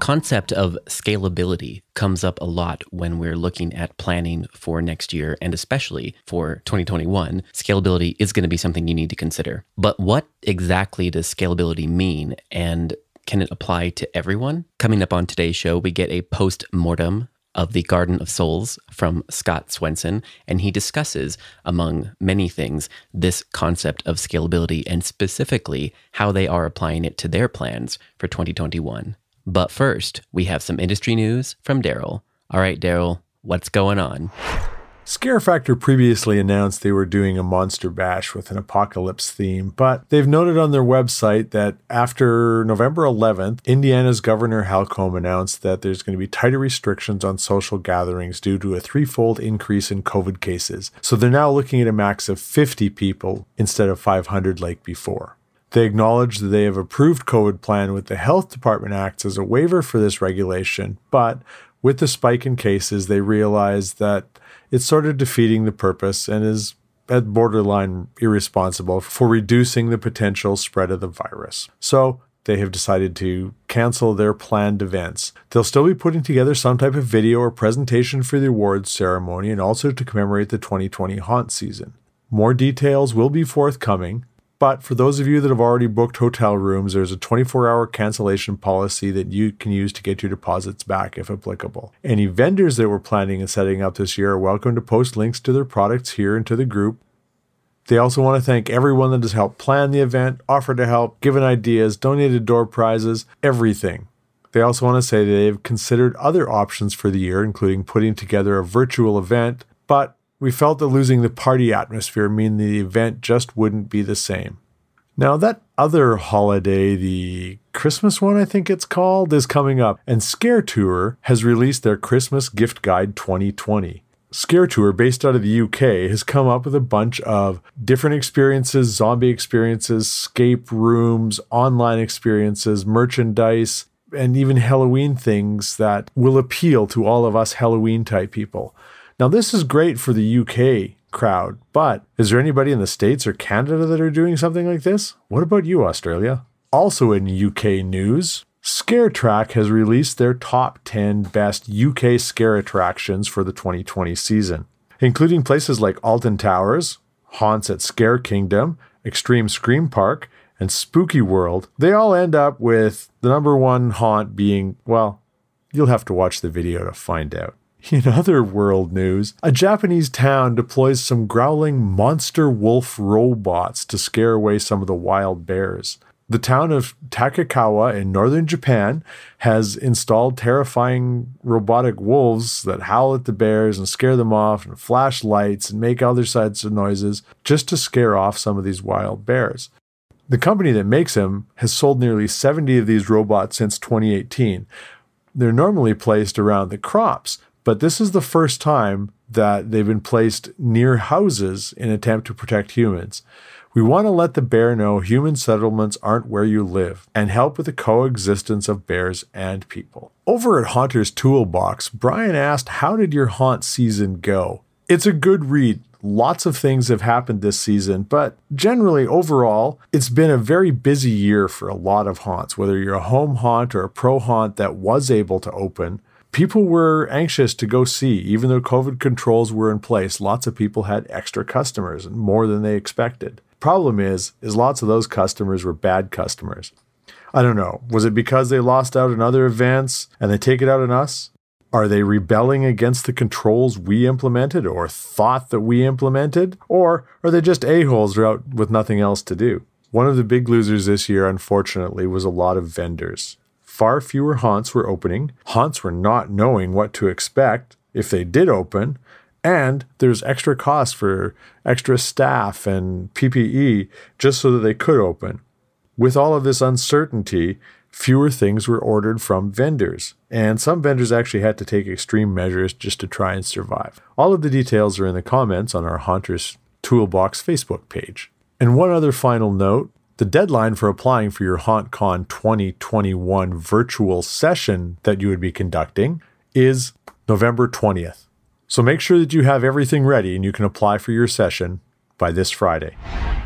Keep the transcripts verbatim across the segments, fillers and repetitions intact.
concept of scalability comes up a lot when we're looking at planning for next year, and especially for twenty twenty-one. Scalability is going to be something you need to consider. But what exactly does scalability mean, and can it apply to everyone? Coming up on today's show, we get a post-mortem of the Garden of Souls from Scott Swenson, and he discusses, among many things, this concept of scalability and specifically how they are applying it to their plans for twenty twenty-one. But first, we have some industry news from Daryl. All right, Daryl, what's going on? Scare Factor previously announced they were doing a Monster Bash with an apocalypse theme, but they've noted on their website that after November eleventh, Indiana's Governor Halcombe announced that there's going to be tighter restrictions on social gatherings due to a threefold increase in COVID cases. So they're now looking at a max of fifty people instead of five hundred like before. They acknowledge that they have approved COVID plan with the Health Department acts as a waiver for this regulation, but with the spike in cases, they realize that it's sort of defeating the purpose and is at borderline irresponsible for reducing the potential spread of the virus. So they have decided to cancel their planned events. They'll still be putting together some type of video or presentation for the awards ceremony and also to commemorate the twenty twenty haunt season. More details will be forthcoming. But for those of you that have already booked hotel rooms, there's a twenty-four hour cancellation policy that you can use to get your deposits back if applicable. Any vendors that were planning and setting up this year are welcome to post links to their products here into the group. They also want to thank everyone that has helped plan the event, offered to help, given ideas, donated door prizes, everything. They also want to say that they have considered other options for the year, including putting together a virtual event, but we felt that losing the party atmosphere meant the event just wouldn't be the same. Now, that other holiday, the Christmas one, I think it's called, is coming up, and Scare Tour has released their Christmas Gift Guide twenty twenty. Scare Tour, based out of the U K, has come up with a bunch of different experiences, zombie experiences, escape rooms, online experiences, merchandise, and even Halloween things that will appeal to all of us Halloween-type people. Now, this is great for the U K crowd, but is there anybody in the States or Canada that are doing something like this? What about you, Australia? Also in U K news, Scare Track has released their top ten best U K scare attractions for the twenty twenty season, including places like Alton Towers, haunts at Scare Kingdom, Extreme Scream Park, and Spooky World. They all end up with the number one haunt being, well, you'll have to watch the video to find out. In other world news, a Japanese town deploys some growling monster wolf robots to scare away some of the wild bears. The town of Takakawa in northern Japan has installed terrifying robotic wolves that howl at the bears and scare them off and flash lights and make other sides of noises just to scare off some of these wild bears. The company that makes them has sold nearly seventy of these robots since twenty eighteen. They're normally placed around the crops, but this is the first time that they've been placed near houses in an attempt to protect humans. We want to let the bear know human settlements aren't where you live and help with the coexistence of bears and people. Over at Haunter's Toolbox, Brian asked, how did your haunt season go? It's a good read. Lots of things have happened this season, but generally, overall, it's been a very busy year for a lot of haunts. Whether you're a home haunt or a pro haunt that was able to open, people were anxious to go see. Even though COVID controls were in place, lots of people had extra customers and more than they expected. Problem is, is lots of those customers were bad customers. I don't know. Was it because they lost out on other events and they take it out on us? Are they rebelling against the controls we implemented or thought that we implemented? Or are they just a-holes out with nothing else to do? One of the big losers this year, unfortunately, was a lot of vendors. Far fewer haunts were opening. Haunts were not knowing what to expect if they did open. And there's extra costs for extra staff and P P E just so that they could open. With all of this uncertainty, fewer things were ordered from vendors. And some vendors actually had to take extreme measures just to try and survive. All of the details are in the comments on our Haunter's Toolbox Facebook page. And one other final note, the deadline for applying for your HauntCon twenty twenty-one virtual session that you would be conducting is November twentieth. So make sure that you have everything ready and you can apply for your session by this Friday.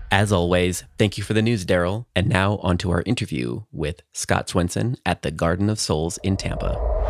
As always, thank you for the news, Daryl. And now on to our interview with Scott Swenson at the Garden of Souls in Tampa.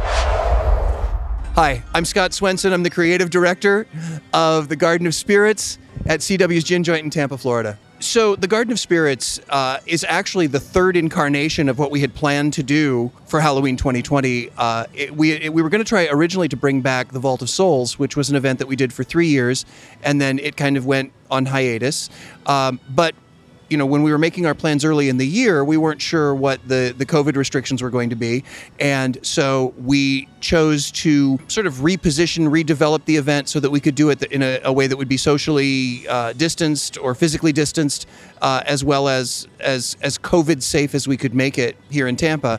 Hi, I'm Scott Swenson. I'm the creative director of the Garden of Spirits at C W's Gin Joint in Tampa, Florida. So the Garden of Spirits uh, is actually the third incarnation of what we had planned to do for Halloween twenty twenty. Uh, it, we, it, we were going to try originally to bring back the Vault of Souls, which was an event that we did for three years, and then it kind of went on hiatus. Um, but you know, when we were making our plans early in the year, we weren't sure what the, the COVID restrictions were going to be. And so we chose to sort of reposition, redevelop the event so that we could do it in a, a way that would be socially uh, distanced or physically distanced, uh, as well as, as, as COVID safe as we could make it here in Tampa.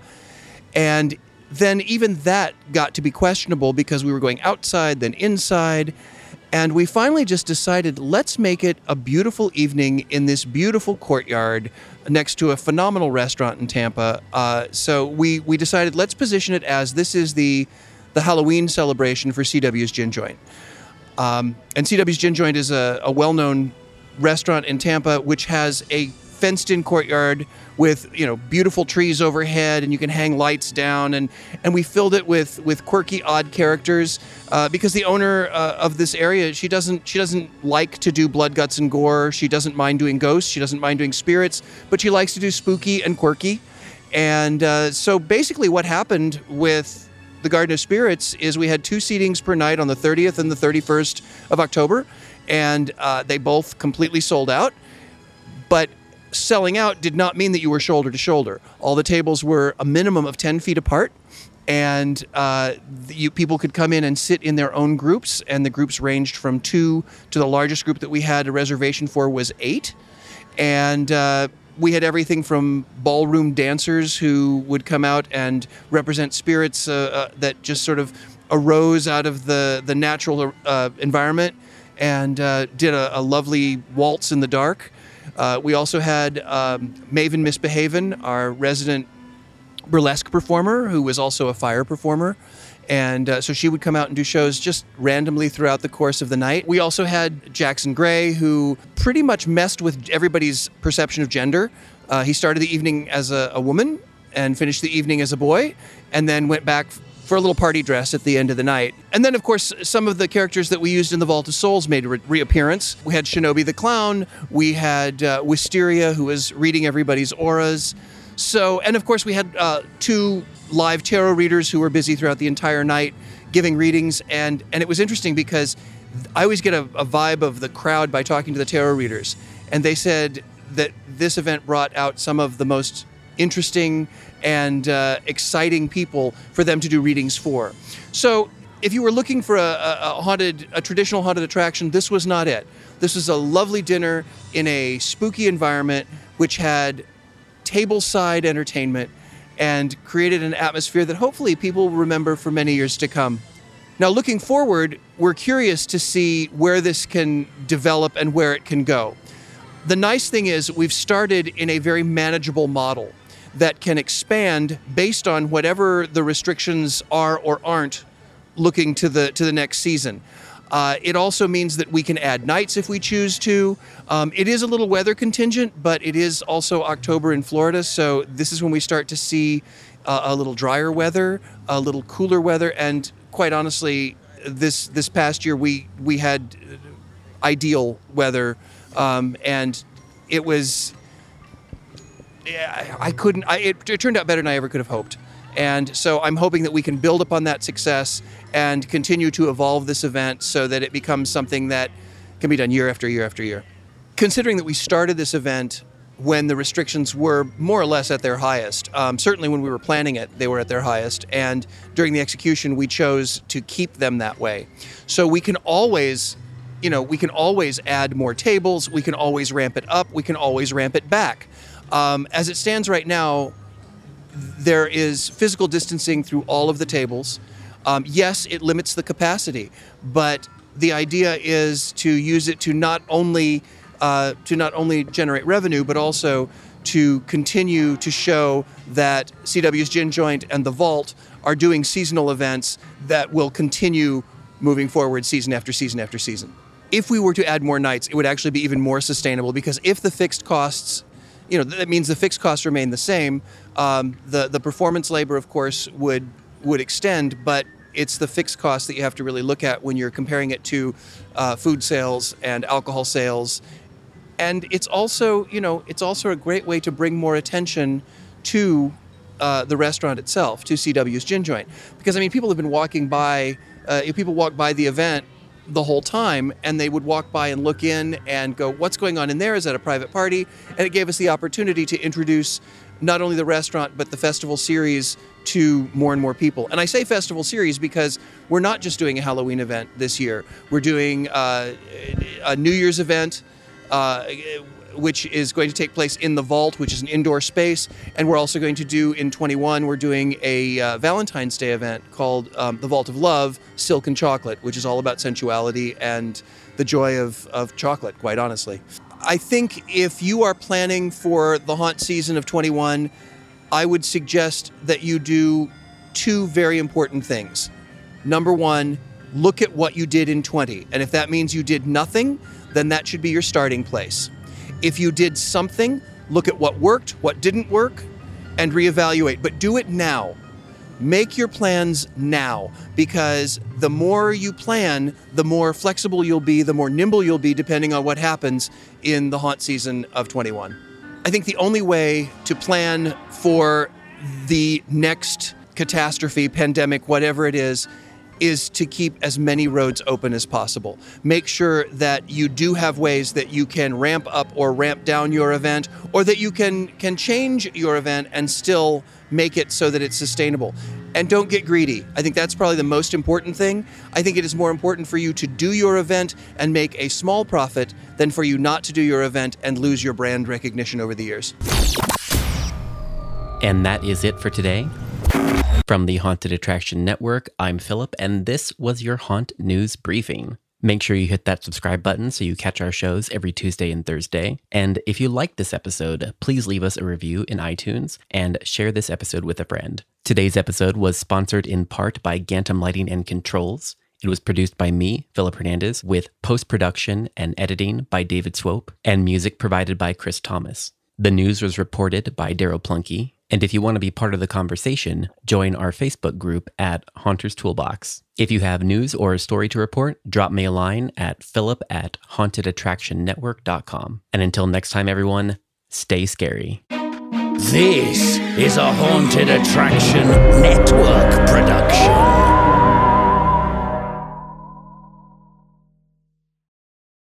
And then even that got to be questionable because we were going outside, then inside. And we finally just decided, let's make it a beautiful evening in this beautiful courtyard next to a phenomenal restaurant in Tampa. Uh, so we we decided, let's position it as this is the the Halloween celebration for C W's Gin Joint. Um, and C W's Gin Joint is a, a well-known restaurant in Tampa, which has a fenced-in courtyard with, you know, beautiful trees overhead, and you can hang lights down, and and we filled it with with quirky, odd characters uh, because the owner uh, of this area, she doesn't she doesn't like to do blood, guts, and gore. She doesn't mind doing ghosts. She doesn't mind doing spirits, but she likes to do spooky and quirky. And uh, so basically, what happened with the Garden of Spirits is we had two seatings per night on the thirtieth and the thirty-first of October, and uh, they both completely sold out. But selling out did not mean that you were shoulder to shoulder. All the tables were a minimum of ten feet apart, and uh, you, people could come in and sit in their own groups, and the groups ranged from two to the largest group that we had a reservation for was eight. And uh, we had everything from ballroom dancers who would come out and represent spirits uh, uh, that just sort of arose out of the, the natural uh, environment and uh, did a, a lovely waltz in the dark. Uh, we also had um, Maven Misbehaven, our resident burlesque performer, who was also a fire performer. And uh, so she would come out and do shows just randomly throughout the course of the night. We also had Jackson Gray, who pretty much messed with everybody's perception of gender. Uh, he started the evening as a, a woman and finished the evening as a boy, and then went back for a little party dress at the end of the night. And then, of course, some of the characters that we used in the Vault of Souls made a re- reappearance. We had Shinobi the Clown. We had uh, Wisteria, who was reading everybody's auras. So, and of course, we had uh, two live tarot readers who were busy throughout the entire night giving readings. And, and it was interesting because I always get a, a vibe of the crowd by talking to the tarot readers. And they said that this event brought out some of the most interesting and uh, exciting people for them to do readings for. So if you were looking for a, a, a haunted, a traditional haunted attraction, this was not it. This was a lovely dinner in a spooky environment, which had tableside entertainment and created an atmosphere that hopefully people will remember for many years to come. Now, looking forward, we're curious to see where this can develop and where it can go. The nice thing is we've started in a very manageable model that can expand based on whatever the restrictions are or aren't looking to the to the next season. Uh, it also means that we can add nights if we choose to. Um, it is a little weather contingent, but it is also October in Florida, so this is when we start to see uh, a little drier weather, a little cooler weather, and quite honestly, this this past year we we had ideal weather, um, and it was. I couldn't, I, it, it turned out better than I ever could have hoped. And so I'm hoping that we can build upon that success and continue to evolve this event so that it becomes something that can be done year after year after year. Considering that we started this event when the restrictions were more or less at their highest, um, certainly when we were planning it, they were at their highest. And during the execution, we chose to keep them that way. So we can always, you know, we can always add more tables. We can always ramp it up. We can always ramp it back. Um, as it stands right now, there is physical distancing through all of the tables. Um, yes, it limits the capacity, but the idea is to use it to not only uh, to not only generate revenue, but also to continue to show that C W's Gin Joint and the Vault are doing seasonal events that will continue moving forward season after season after season. if we were to add more nights, it would actually be even more sustainable, because if the fixed costs, you know, that means the fixed costs remain the same. Um, the the performance labor, of course, would would extend, but it's the fixed cost that you have to really look at when you're comparing it to uh, food sales and alcohol sales. And it's also, you know, it's also a great way to bring more attention to uh, the restaurant itself, to C W's Gin Joint. Because, I mean, people have been walking by, uh, people walk by the event the whole time, and they would walk by and look in and go, what's going on in there? Is that a private party? And it gave us the opportunity to introduce not only the restaurant, but the festival series to more and more people. And I say festival series because we're not just doing a Halloween event this year. We're doing uh, a New Year's event, uh, which is going to take place in the Vault, which is an indoor space. And we're also going to do, in twenty-one, we're doing a uh, Valentine's Day event called um, the Vault of Love, Silk and Chocolate, which is all about sensuality and the joy of, of chocolate, quite honestly. I think if you are planning for the haunt season of twenty-one, I would suggest that you do two very important things. Number one, look at what you did in twenty. And if that means you did nothing, then that should be your starting place. If you did something, look at what worked, what didn't work, and reevaluate. But do it now. Make your plans now, because the more you plan, the more flexible you'll be, the more nimble you'll be, depending on what happens in the haunt season of twenty-one. I think the only way to plan for the next catastrophe, pandemic, whatever it is, is to keep as many roads open as possible. Make sure that you do have ways that you can ramp up or ramp down your event, or that you can can change your event and still make it so that it's sustainable. And don't get greedy. I think that's probably the most important thing. I think it is more important for you to do your event and make a small profit than for you not to do your event and lose your brand recognition over the years. And that is it for today. From the Haunted Attraction Network, I'm Philip, and this was your Haunt News Briefing. Make sure you hit that subscribe button so you catch our shows every Tuesday and Thursday. And if you liked this episode, please leave us a review in iTunes and share this episode with a friend. Today's episode was sponsored in part by Gantom Lighting and Controls. It was produced by me, Philip Hernandez, with post-production and editing by David Swope, and music provided by Chris Thomas. The news was reported by Daryl Plunkey. And if you want to be part of the conversation, join our Facebook group at Haunters Toolbox. If you have news or a story to report, drop me a line at philip at haunted attraction network dot com. And until next time, everyone, stay scary. This is a Haunted Attraction Network production.